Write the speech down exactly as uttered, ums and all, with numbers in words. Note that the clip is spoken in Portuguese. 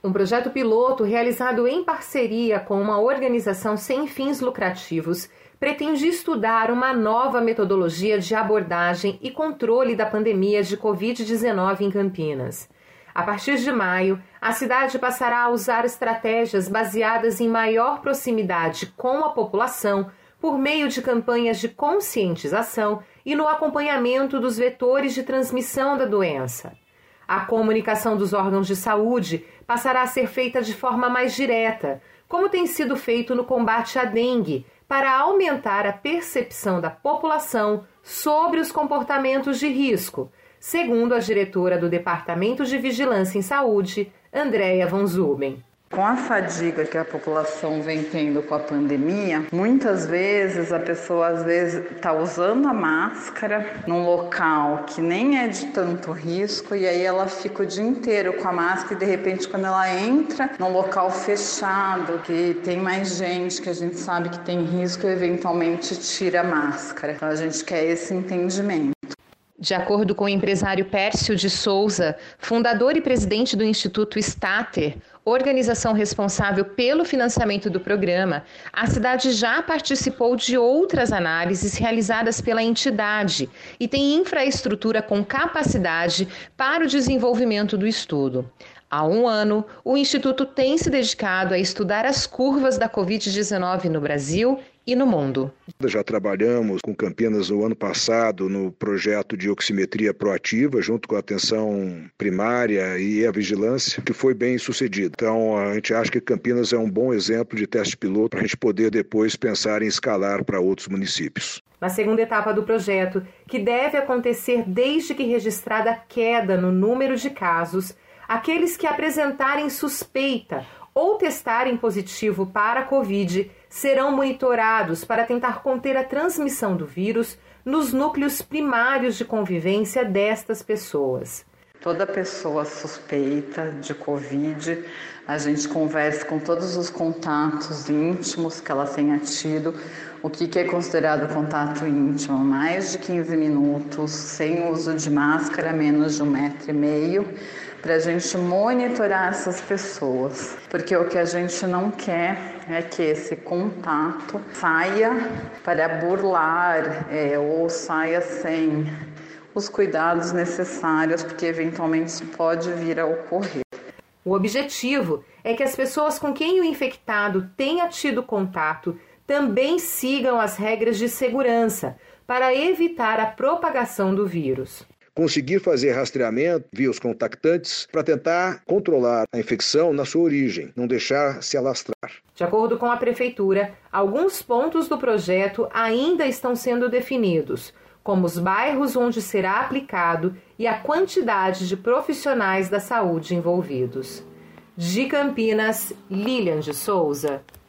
Um projeto piloto realizado em parceria com uma organização sem fins lucrativos pretende estudar uma nova metodologia de abordagem e controle da pandemia de covid dezenove em Campinas. A partir de maio, a cidade passará a usar estratégias baseadas em maior proximidade com a população por meio de campanhas de conscientização e no acompanhamento dos vetores de transmissão da doença. A comunicação dos órgãos de saúde passará a ser feita de forma mais direta, como tem sido feito no combate à dengue, para aumentar a percepção da população sobre os comportamentos de risco, segundo a diretora do Departamento de Vigilância em Saúde, Andréia von Zuben. Com a fadiga que a população vem tendo com a pandemia, muitas vezes a pessoa às vezes está usando a máscara num local que nem é de tanto risco e aí ela fica o dia inteiro com a máscara e de repente quando ela entra num local fechado, que tem mais gente, que a gente sabe que tem risco, eventualmente tira a máscara. Então a gente quer esse entendimento. De acordo com o empresário Pércio de Souza, fundador e presidente do Instituto Stater, organização responsável pelo financiamento do programa, a cidade já participou de outras análises realizadas pela entidade e tem infraestrutura com capacidade para o desenvolvimento do estudo. Há um ano, o Instituto tem se dedicado a estudar as curvas da covid dezenove no Brasil e no mundo. Já trabalhamos com Campinas no ano passado no projeto de oximetria proativa, junto com a atenção primária e a vigilância, que foi bem sucedido. Então, a gente acha que Campinas é um bom exemplo de teste piloto para a gente poder depois pensar em escalar para outros municípios. Na segunda etapa do projeto, que deve acontecer desde que registrada a queda no número de casos, aqueles que apresentarem suspeita ou testarem positivo para a Covid serão monitorados para tentar conter a transmissão do vírus nos núcleos primários de convivência destas pessoas. Toda pessoa suspeita de Covid, a gente conversa com todos os contatos íntimos que ela tenha tido. O que é considerado contato íntimo? Mais de quinze minutos, sem uso de máscara, menos de um metro e meio, para a gente monitorar essas pessoas. Porque o que a gente não quer é que esse contato saia para burlar é, ou saia sem os cuidados necessários, porque eventualmente isso pode vir a ocorrer. O objetivo é que as pessoas com quem o infectado tenha tido contato também sigam as regras de segurança para evitar a propagação do vírus. Conseguir fazer rastreamento via os contactantes para tentar controlar a infecção na sua origem, não deixar se alastrar. De acordo com a Prefeitura, alguns pontos do projeto ainda estão sendo definidos, como os bairros onde será aplicado e a quantidade de profissionais da saúde envolvidos. De Campinas, Lilian de Souza.